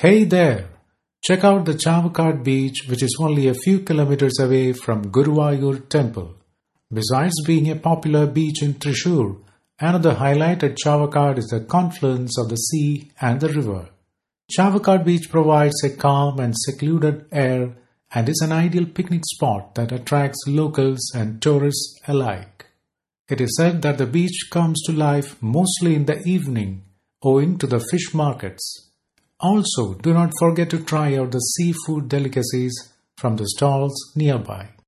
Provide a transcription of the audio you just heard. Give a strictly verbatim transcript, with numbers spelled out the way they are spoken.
Hey there! Check out the Chavakad beach, which is only a few kilometers away from Guruvayur temple. Besides being a popular beach in Thrissur, another highlight at Chavakad is the confluence of the sea and the river. Chavakad beach provides a calm and secluded air and is an ideal picnic spot that attracts locals and tourists alike. It is said that the beach comes to life mostly in the evening, owing to the fish markets. Also, do not forget to try out the seafood delicacies from the stalls nearby.